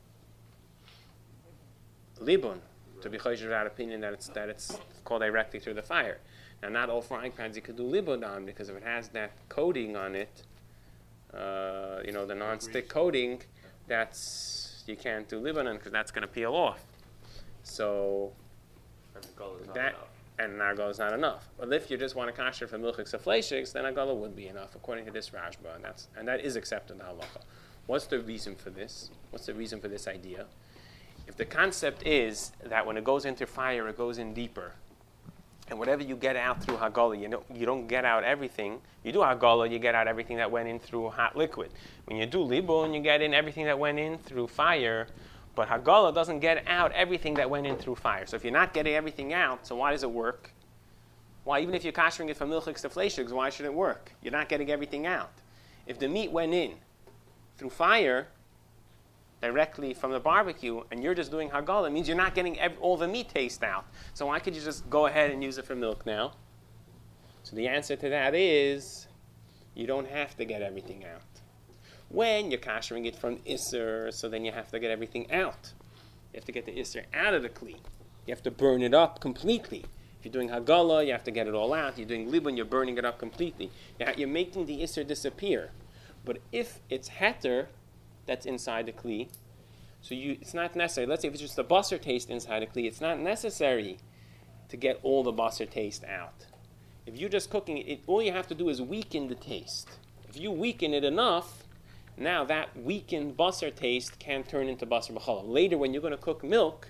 libun, to be choshev that opinion that it's called directly through the fire. Now, not all frying pans you could do libun on, because if it has that coating on it, the non-stick coating, you can't do libun on because that's going to peel off. So And hagala is not that. enough. And an argala is not enough. But if you just want to kasher for milchiks or fleishiks, then argala would be enough, according to this Rashba, and that is accepted in the halacha. What's the reason for this? What's the reason for this idea? If the concept is that when it goes into fire, it goes in deeper, and whatever you get out through hagala, you don't get out everything. You do hagala, you get out everything that went in through hot liquid. When you do libun, you get in everything that went in through fire. But hagala doesn't get out everything that went in through fire. So if you're not getting everything out, so why does it work? Why, even if you're kashering it from milchiks to fleishiks, why should it work? You're not getting everything out. If the meat went in through fire directly from the barbecue, and you're just doing hagala, it means you're not getting all the meat taste out. So why could you just go ahead and use it for milk now? So the answer to that is, you don't have to get everything out. When you're kashering it from Isser, so then you have to get everything out. You have to get the Isser out of the Kli. You have to burn it up completely. If you're doing Hagala, you have to get it all out. You're doing Libun, you're burning it up completely. You're making the Isser disappear. But if it's Heter that's inside the Kli, so it's not necessary. Let's say if it's just the basar taste inside the Kli, it's not necessary to get all the basar taste out. If you're just cooking it, all you have to do is weaken the taste. If you weaken it enough, now that weakened basar taste can turn into basar b'challah. Later, when you're going to cook milk,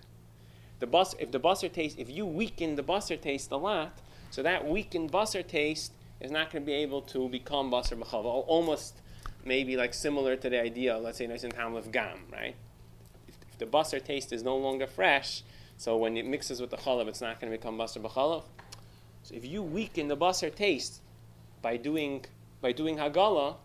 if you weaken the basar taste a lot, so that weakened basar taste is not going to be able to become basar b'challah. Almost maybe like similar to the idea, let's say, in time of gam, right? If the basar taste is no longer fresh, so when it mixes with the challah, it's not going to become basar b'challah. So if you weaken the basar taste by doing hagala,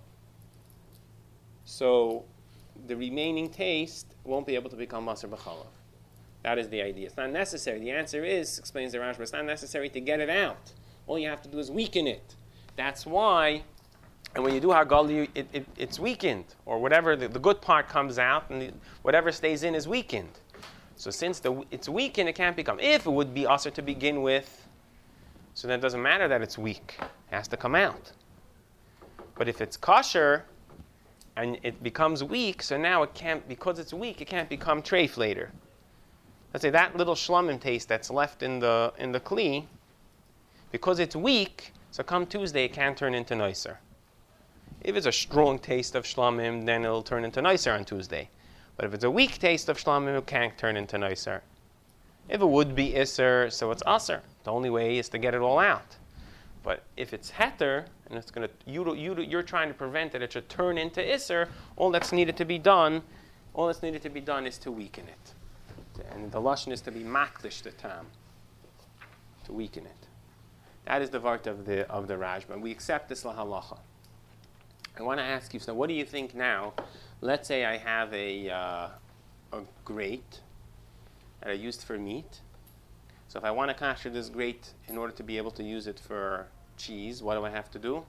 so the remaining taste won't be able to become basar b'chalav. That is the idea. It's not necessary. The answer is, explains the Rashba, it's not necessary to get it out. All you have to do is weaken it. That's why, and when you do hagala, it's weakened, or whatever, the good part comes out, and whatever stays in is weakened. So since it's weakened, it can't become. If it would be asr to begin with, so then it doesn't matter that it's weak. It has to come out. But if it's kosher, and it becomes weak, so now it can't, because it's weak, it can't become treif later. Let's say that little shlomim taste that's left in the kli, because it's weak, so come Tuesday it can't turn into noiser. If it's a strong taste of shlomim, then it'll turn into noiser on Tuesday. But if it's a weak taste of shlomim, it can't turn into noiser. If it would be isser, so it's aser. The only way is to get it all out. But if it's heter, and it's going to, you're trying to prevent that it should turn into isser, all that's needed to be done is to weaken it. And the lashon is to be maklish the tam, to weaken it. That is the vart of the Rashba. We accept this lahalacha. I want to ask you, so what do you think now? Let's say I have a grate that I used for meat. So if I want to kasher this grate in order to be able to use it for cheese, what do I have to do?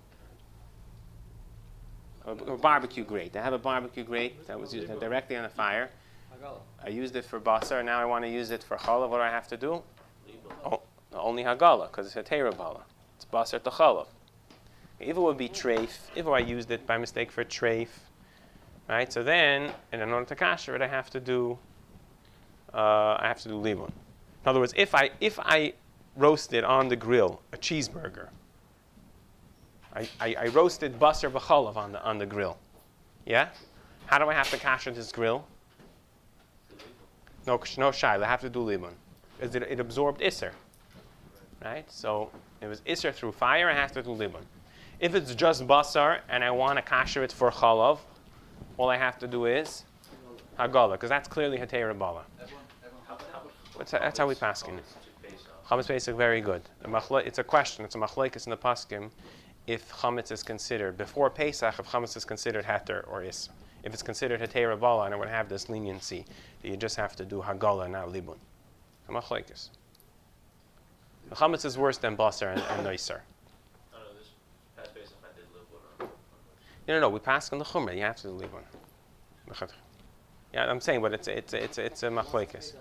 Or barbecue grate. I have a barbecue grate that was used directly on the fire. I used it for basar, now I want to use it for challah. What do I have to do? Oh, only hagala, because it's a teira bala. It's basar to challah. If it would be treif, if I used it by mistake for treif, right? So then, in order to kasher it, I have to do libun. In other words, if I roasted on the grill a cheeseburger, I roasted basar b'chalav on the grill. Yeah? How do I have to kasher this grill? No shayla. I have to do libun. Because it absorbed iser. Right? So it was iser through fire, I have to do libun. If it's just basar and I want to kasher it for chalav, all I have to do is hagala, because that's clearly hetera bala. That's how we paskin it. Chametz Pesach, very good. It's a question. It's a machlokes in the paskim if chametz is considered before Pesach. If chametz is considered heter or is. If it's considered hetera bala, and I would have this leniency that you just have to do hagala, not libun. A machlokes. The chametz is worse than basar and noiser. This past Pesach I did libun. No. We pass on the chumrah. You have to do libun. Yeah, I'm saying, but it's a machlokes.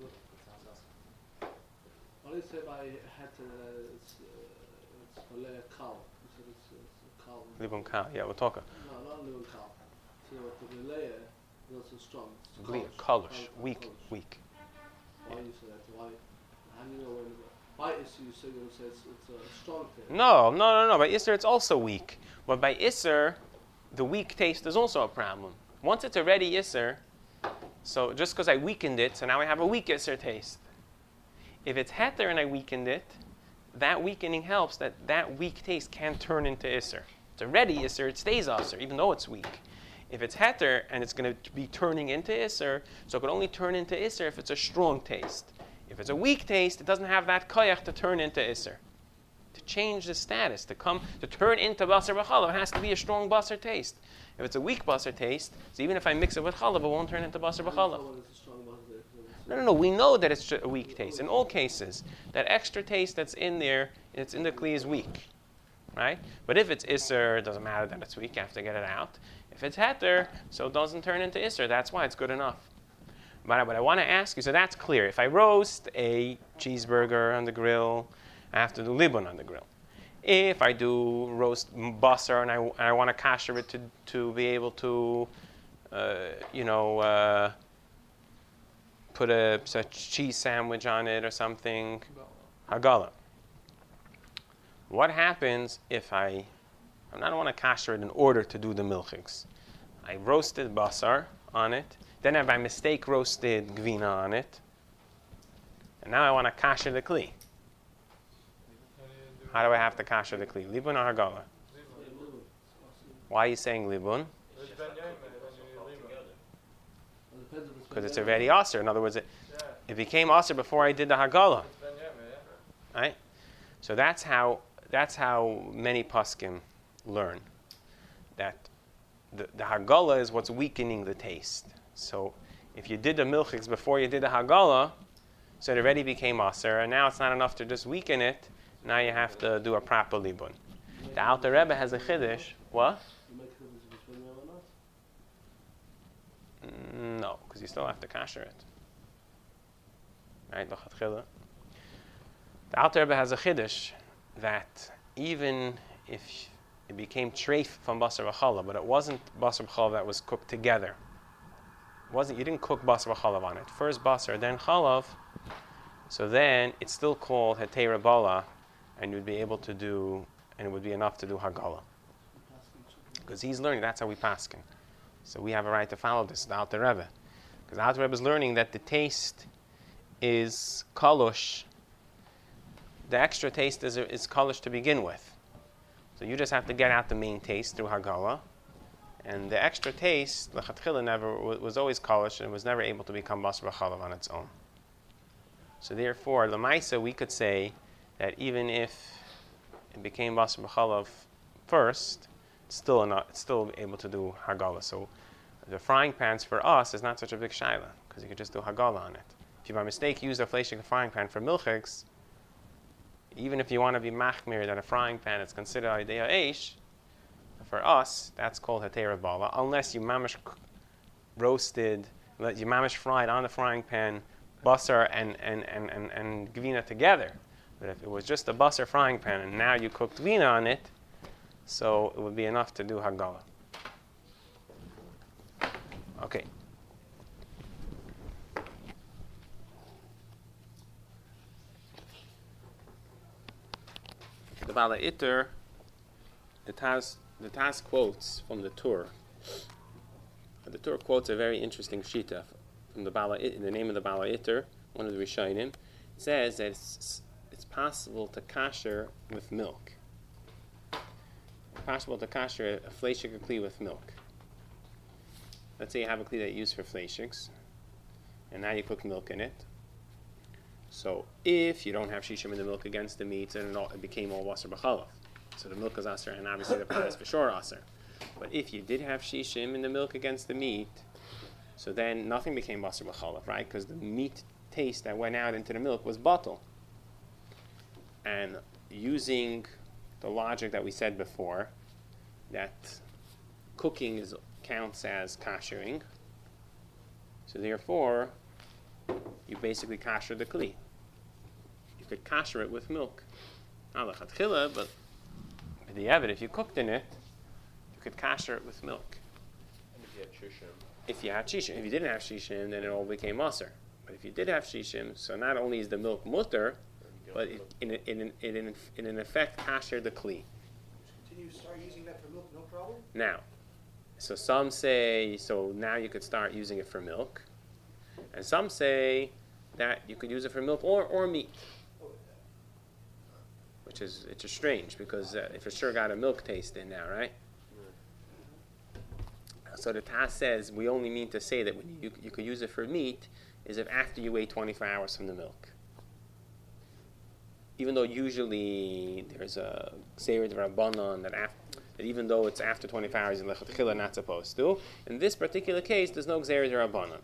What is it by it's for a cow? You said it's a cow. Libun kal. Yeah, we'll talk. No, not little cow. So the layer is also strong. Kolish. Weak. Why you say that? Why? How do you know when? Why is you say it's a strong thing? No. By Isser, it's also weak. But by Isser, the weak taste is also a problem. Once it's already Isser, so just because I weakened it, so now I have a weak Isser taste. If it's Heter and I weakened it, that weakening helps that weak taste can turn into Isser. It's already Isser, it stays Isser, even though it's weak. If it's Heter and it's going to be turning into Isser, so it can only turn into Isser if it's a strong taste. If it's a weak taste, it doesn't have that koyach to turn into Isser. To change the status, to turn into basar b'chalav, it has to be a strong basar taste. If it's a weak basar taste, so even if I mix it with chalav, it won't turn into basar b'chalav. No. We know that it's a weak taste. In all cases, that extra taste that's in there, it's in the kli is weak. Right? But if it's Isser, it doesn't matter that it's weak, you have to get it out. If it's Heter, so it doesn't turn into Isser, that's why it's good enough. But what I want to ask you, so that's clear. If I roast a cheeseburger on the grill, I have to do libun on the grill. If I do roast basar and I want to kasher it to be able to, put a cheese sandwich on it or something, hagala. What happens if I don't want to kasher it in order to do the milchiks? I roasted basar on it, then I by mistake roasted gvina on it, and now I want to kasher the kli. How do I have to kasher the kli? Libun or hagala? Why are you saying libun? Because it's already aser. In other words, it became aser before I did the hagala. Right? So that's how many paskim learn that the hagala is what's weakening the taste. So if you did the milchiks before you did the hagala, so it already became aser, and now it's not enough to just weaken it. Now you have to do a proper libun. The Alter Rebbe has a chiddush. What? No, because you still have to kasher it. Right? The Alter Rebbe has a chiddush that even if it became treif from basar v'chalav, but it wasn't basar v'chalav that was cooked together. You didn't cook basar v'chalav on it. First basar, then chalav. So then it's still called hetera bala, and you'd be able to do, and it would be enough to do hagala. Because he's learning, that's how we paskin. So we have a right to follow this, the Alter Rebbe. Because the Alter Rebbe is learning that the taste is kalosh. The extra taste is kalosh to begin with. So you just have to get out the main taste through hagala. And the extra taste, l'chatchila never was always kalosh and was never able to become basar b'chalav on its own. So therefore, l'maisa, we could say that even if it became basar b'chalav first, it's still able to do hagala. So the frying pans for us is not such a big shaila, because you could just do hagala on it. If you by mistake use a fleshik frying pan for milchiks, even if you want to be machmir that a frying pan is considered idea eish, for us that's called hetera bala, unless you mamish roasted, you mamish fried on the frying pan basar and gvina together. But if it was just a basar frying pan and now you cooked gvina on it, so it would be enough to do hagala. Okay. The Bala Itter the Taz quotes from the Tur. The Tur quotes a very interesting shita from in the name of the Bala Itter, one of the Rishonim. It says that it's possible to kasher with milk. It's possible to kasher a fleshig kli with milk. Let's say you have a kli that you use for fleshigs, and now you cook milk in it. So if you don't have shishim in the milk against the meat, then it became all wasser b'chalav. So the milk is aser, and obviously the pot is for sure aser. But if you did have shishim in the milk against the meat, so then nothing became wasser b'chalav, right? Because the meat taste that went out into the milk was batel. And using the logic that we said before, that cooking counts as kashering, so therefore you basically kasher the kli. You could kasher it with milk. Not lechatchila, but if you cooked in it, you could kasher it with milk. And if you had shishim. If you had shishim. If you didn't have shishim, then it all became aser. But if you did have shishim, so not only is the milk mutter, but it in effect kasher the kli. Continue to start using that for milk, no problem? Now, so some say, so now you could start using it for milk. And some say that you could use it for milk or meat. Which is, it's just strange, because it for sure got a milk taste in now, right? So the Taz says we only mean to say that when you could use it for meat is if after you wait 24 hours from the milk. Even though usually there's a Gzeirah D'Rabbanan that even though it's after 24 hours in lechatchila not supposed to, in this particular case there's no Gzeirah D'Rabbanan.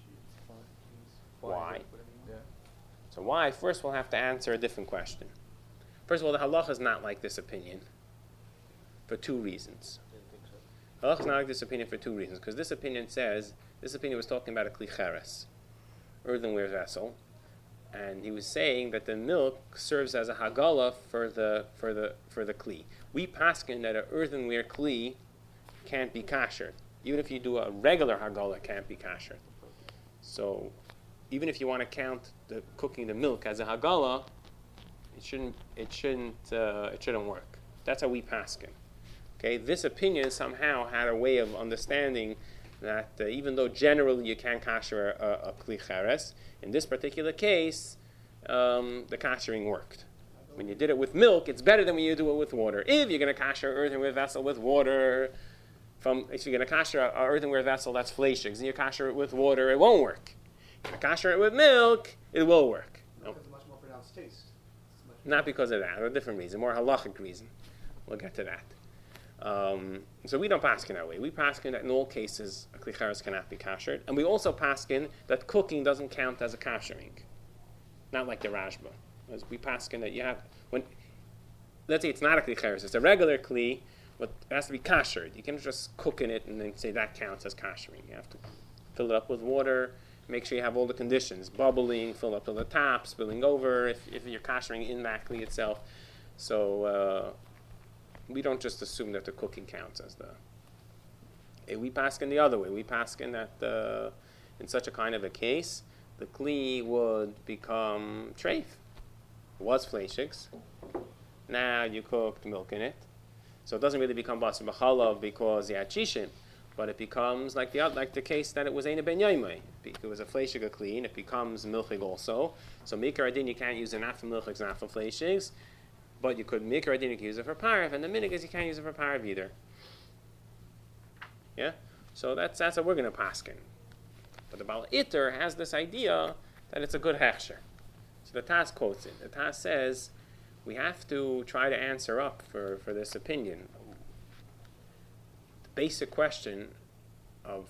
Why? So why? First we'll have to answer a different question. First of all, the halacha is not like this opinion for two reasons. The halacha is not like this opinion for two reasons. Because this opinion was talking about a kli cheres, earthenware vessel, and he was saying that the milk serves as a hagala for the kli. We paskin that an earthenware kli can't be kashered. Even if you do a regular hagala, it can't be kashered. So even if you want to count the cooking the milk as a hagala, it shouldn't work. That's how we paskin. Okay, this opinion somehow had a way of understanding that even though generally you can kasher a kli cheres, in this particular case, the kashering worked. When you did it with milk, it's better than when you do it with water. If you're going to kasher an earthenware vessel with water, if you're going to kasher an earthenware vessel that's fleshigs, and you kasher it with water, it won't work. If you kasher it with milk, it will work. Milk has a much more pronounced taste. Not because of that, or a different reason, more halachic reason. We'll get to that. So we don't paskin that way. We paskin that in all cases a kli cheres cannot be kashered, and we also paskin that cooking doesn't count as a kashering. Not like the Rashba. As we paskin that you have let's say it's not a kli cheres, it's a regular kli, but it has to be kashered. You can't just cook in it and then say that counts as kashering. You have to fill it up with water. Make sure you have all the conditions: bubbling, fill up to the top, spilling over. If you're kashering in that kli itself, so we don't just assume that the cooking counts as the. We paskin the other way. We paskin that in such a kind of a case, the kli would become treif. It was fleshigs. Now you cooked milk in it, so it doesn't really become basar b'chalav because you had shishim. But it becomes like the case that it was Eina Ben Yoimei. It was a fleshig clean. It becomes milchig also. So mikar adin you can't use it not for milchigs, not for fleshigs, but you could mikar adin you can use it for parav, and the minig is you can't use it for parav either. Yeah, so that's what we're going to paskin. But the Bala Itter has this idea that it's a good hechsher. So the Taz quotes it. The Taz says we have to try to answer up for this opinion. Basic question of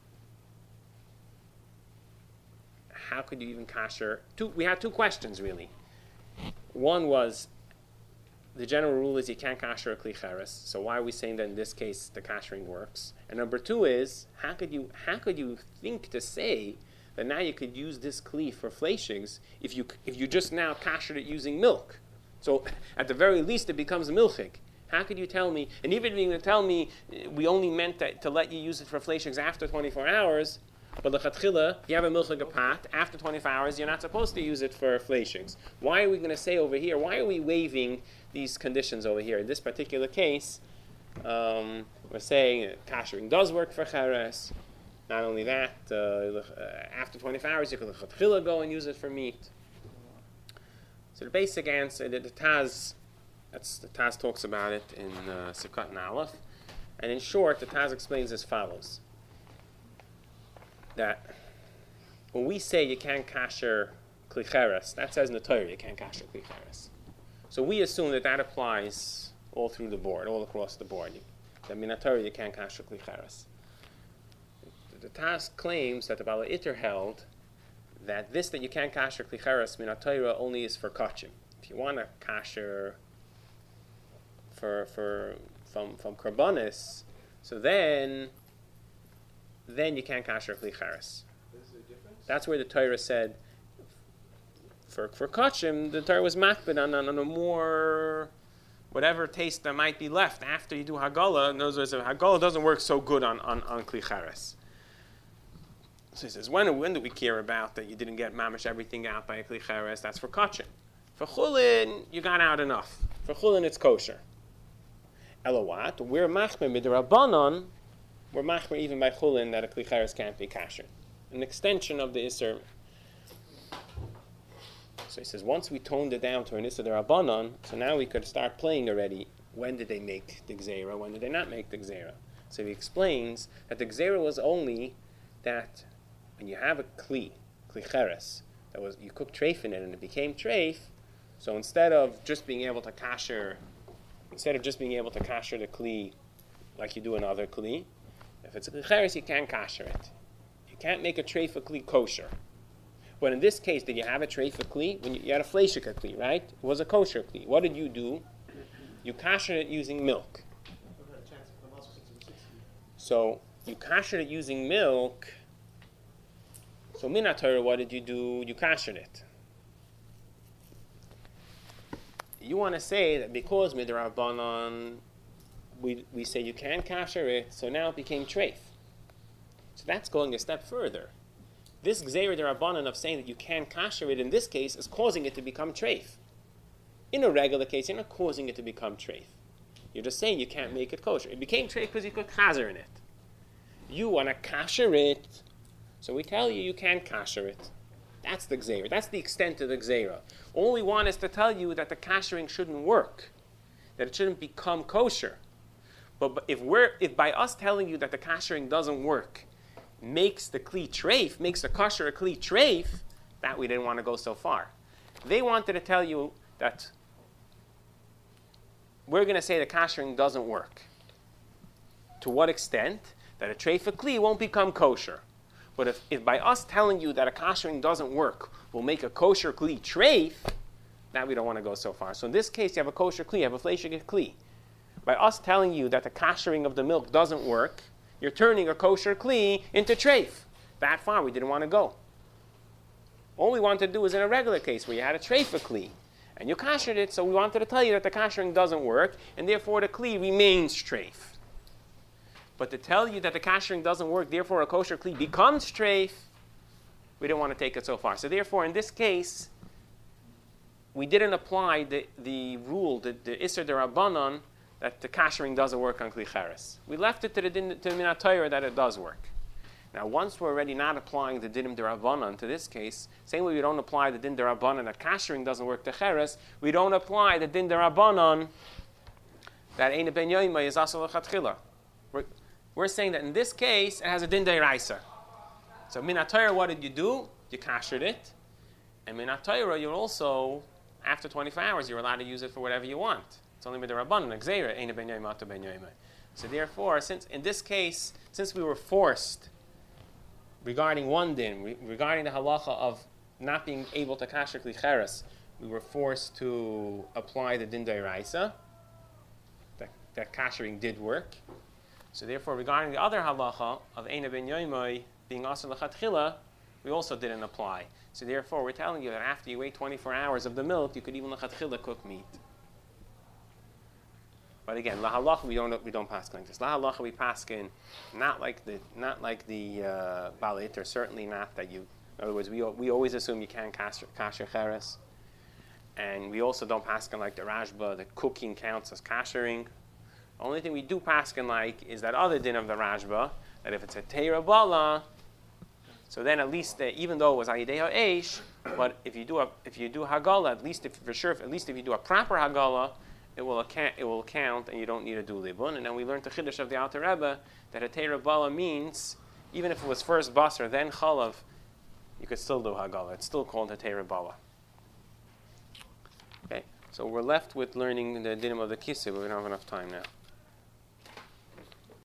how could you even kasher? We had two questions really. One was the general rule is you can't kasher a kli cheres. So why are we saying that in this case the kashering works? And number two is how could you think to say that now you could use this kli for fleshigs if you just now kashered it using milk? So at the very least it becomes milchig. How could you tell me, and even if you're going to tell me we only meant to let you use it for fleshigs after 24 hours, but lechatchila, if you have a milchig pot, after 24 hours, you're not supposed to use it for fleshigs. Why are we going to say over here, why are we waiving these conditions over here? In this particular case, we're saying that kashering does work for cheres. Not only that, after 24 hours, you can go and use it for meat. So the basic answer, the Taz talks about it in Sukkot and Aleph. And in short, the Taz explains as follows. That when we say you can't kasher kli cheres, that says in the Torah you can't kasher kli cheres. So we assume that applies all through the board, all across the board. That in the Torah you can't kasher kli cheres. The Taz claims that the Bala Iter held that this that you can't kasher kli cheres min Torah only is for kachim. If you want to kasher from karbonis, so then you can't kasher kli cheres. That's where the Torah said for kachim, the Torah was makbid on a more whatever taste that might be left after you do hagala. In other words, hagala doesn't work so good on kli cheres. So he says, when do we care about that you didn't get mamish everything out by a kli cheres? That's for kachim. For chulin, you got out enough. For chulin, it's kosher. Elawat, we're machmer midrabanan. We're machmer even by chulin that a kli cheres can't be kasher. An extension of the Isser. So he says, once we toned it down to an Isser derabanan, so now we could start playing already. When did they make the gzeira? When did they not make the gzeira? So he explains that the gzeira was only that when you have a kli cheres, that was you cooked treif in it and it became treif. So instead of just being able to kasher the kli like you do another kli, if it's a kli cheres, you can't kasher it. You can't make a treif kli kosher. But in this case, did you have a treif kli? When you had a fleishika kli, right? It was a kosher kli. What did you do? You kashered it using milk. So you kashered it using milk. So min Torah, what did you do? You kashered it. You want to say that because midrabanan, we say you can kasher it, so now it became treif. So that's going a step further. This gzeira derabanan of saying that you can kasher it in this case is causing it to become treif. In a regular case, you're not causing it to become treif. You're just saying you can't make it kosher. It became treif because you could chazer in it. You want to kasher it, so we tell you can't kasher it. That's the gzeira. That's the extent of the gzeira. All we want is to tell you that the kashering shouldn't work, that it shouldn't become kosher. But if by us telling you that the kashering doesn't work makes the kli treif, makes the kosher a kli treif, that we didn't want to go so far. They wanted to tell you that we're going to say the kashering doesn't work. To what extent? That a treif kli won't become kosher. But if by us telling you that a kashering doesn't work will make a kosher kli treif, that we don't want to go so far. So in this case, you have a kosher kli, you have a fleishik kli. By us telling you that the kashering of the milk doesn't work, you're turning a kosher kli into treif. That far we didn't want to go. All we wanted to do is in a regular case where you had a treif kli, and you kashered it, so we wanted to tell you that the kashering doesn't work, and therefore the kli remains treif. But to tell you that the kashering doesn't work, therefore a kosher kli becomes treif, we didn't want to take it so far. So therefore, in this case, we didn't apply the rule, the Isser Derabanan, that the kashering doesn't work on kli cheres. We left it to the Minat Torah that it does work. Now, once we're already not applying the Dinim Derabanan to this case, same way we don't apply the Din Derabanan that kashering doesn't work to cheres, we don't apply the Din Derabanan that Ein Ben Yoimai is also lechatchila. We're saying that in this case, it has a Din Deiraisa. So Minat Torah, what did you do? You kashered it. And Minat Torah, you're also, after 24 hours, you're allowed to use it for whatever you want. It's only with the Rabbanan, Gzeira, Ein Ben Yoimai, Ata Ben Yoimai. So therefore, since in this case, since we were forced, regarding one din, regarding the halacha of not being able to kasher kli cheres, we were forced to apply the din deiraisa, that kashering did work. So therefore, regarding the other halacha of Ein Ben Yoimai being asur lechatchila, we also didn't apply. So therefore, we're telling you that after you wait 24 hours of the milk, you could even lechatchila cook meat. But again, la halacha we don't paskin like this. La halacha we paskin not like the Bala Iter, certainly not that you. In other words, we always assume you can kasher cheres, and we also don't paskin like the Rashba that cooking counts as kashering. The only thing we do paskin like is that other din of the Rashba, that if it's a Teira Bala, so then at least even though it was Ayidei Ha'esh, but if you do Hagala, at least if you do a proper Hagala, it will count, and you don't need to do Libun. And then we learned the Chiddush of the Alter Rebbe that a Teira Bala means even if it was first Basar then Chalav, you could still do Hagala. It's still called a Teira Bala. Okay, so we're left with learning the dinim of the Kisei, but we don't have enough time now.